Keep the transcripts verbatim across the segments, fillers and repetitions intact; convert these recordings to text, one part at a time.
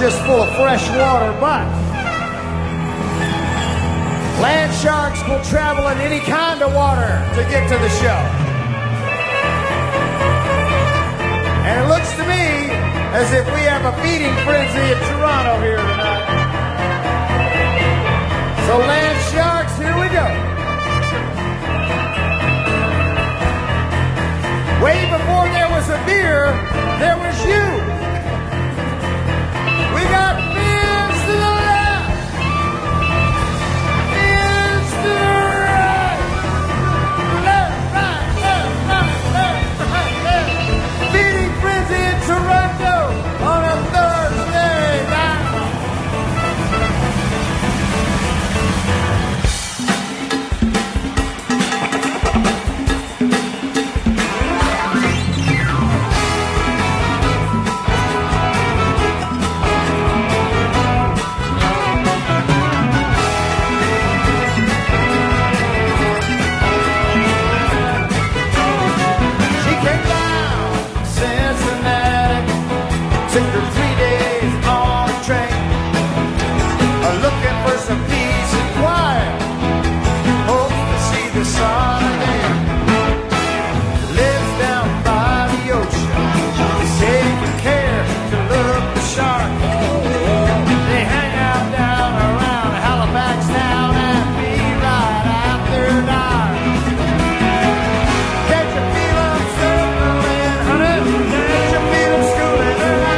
just full of fresh water, but land sharks will travel in any kind of water to get to the show. And it looks to me as if we have a feeding frenzy in Toronto here tonight. So land sharks, here we go. Way before there was a beer, there was you. We got fins to the left, fins to the right, left, right, left, right, left, right, left. Feeding frenzy in Toronto on a Thursday night. Took her three days on the train, uh, looking for some peace and quiet. Hopes to see the sun again. Lives down by the ocean, taking care to look the shark. They hang out down around Halifax town and be right after dark. Can't you feel 'em circling, honey? Can't you feel 'em schooling around?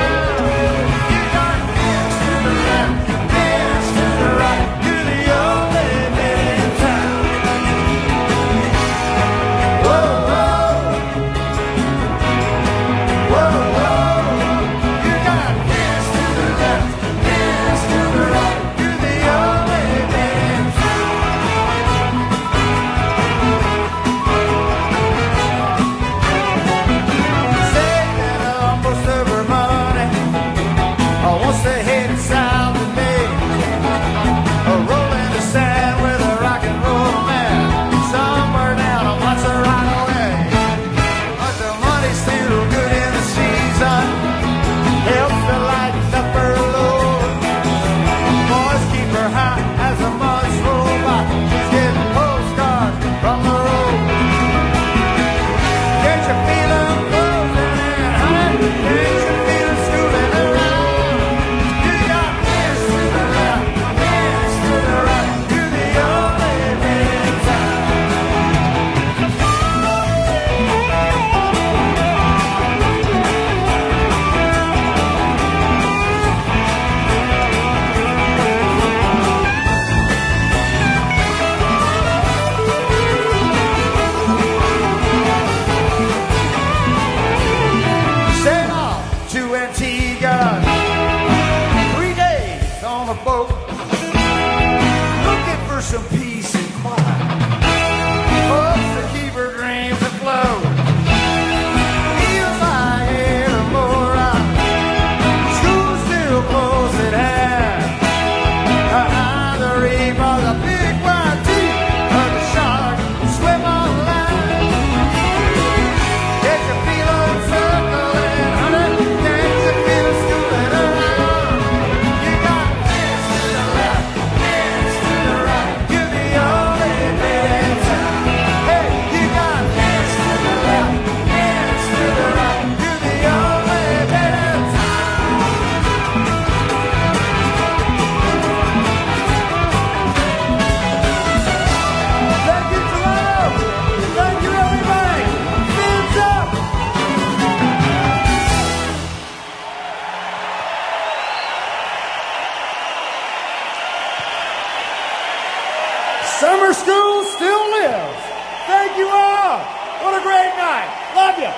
Summer school still lives. Thank you all. What a great night. Love you.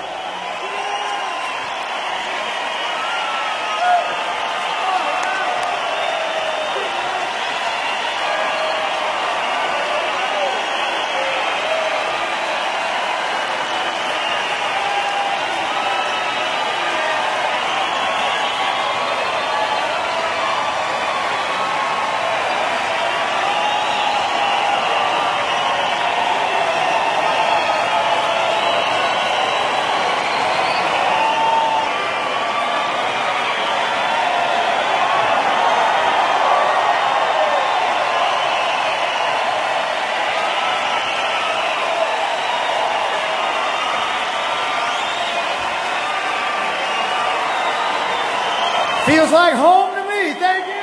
feels like home to me. Thank you.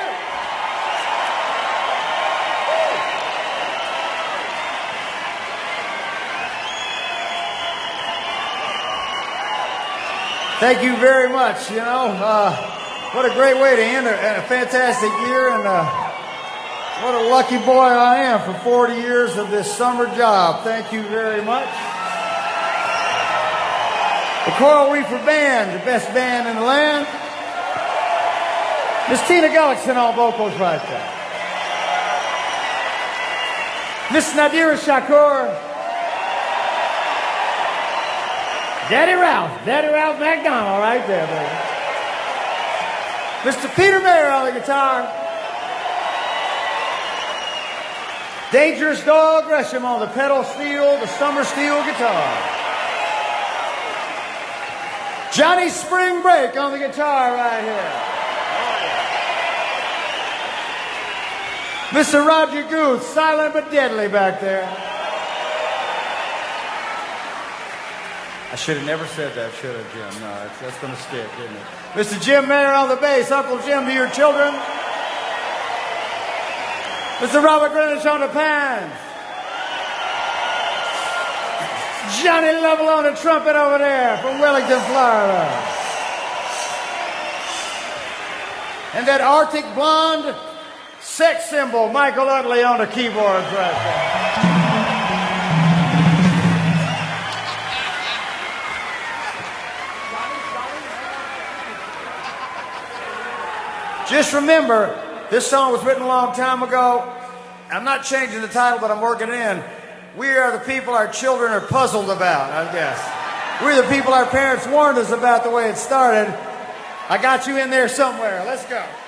Thank you very much. You know, uh, what a great way to end a, a fantastic year, and uh, what a lucky boy I am for forty years of this summer job. Thank you very much. The Coral Reefer Band, the best band in the land. Miss Tina Gullickson on vocals right there. Miss Nadira Shakur. Daddy Ralph, Daddy Ralph McDonald right there, baby. Mister Peter Mayer on the guitar. Dangerous Dog Gresham on the pedal steel, the summer steel guitar. Johnny Spring Break on the guitar right here. Mister Roger Guth, silent but deadly back there. I should have never said that, should I, Jim? No, that's, that's going to stick, isn't it? Mister Jim Mayer on the bass. Uncle Jim to your children. Mister Robert Greenwich on the pans. Johnny Lovell on the trumpet over there from Wellington, Florida. And that Arctic blonde sex symbol, Michael Utley on the keyboards right there. Just remember, this song was written a long time ago. I'm not changing the title, but I'm working it in. We are the people our children are puzzled about, I guess. We're the people our parents warned us about the way it started. I got you in there somewhere. Let's go.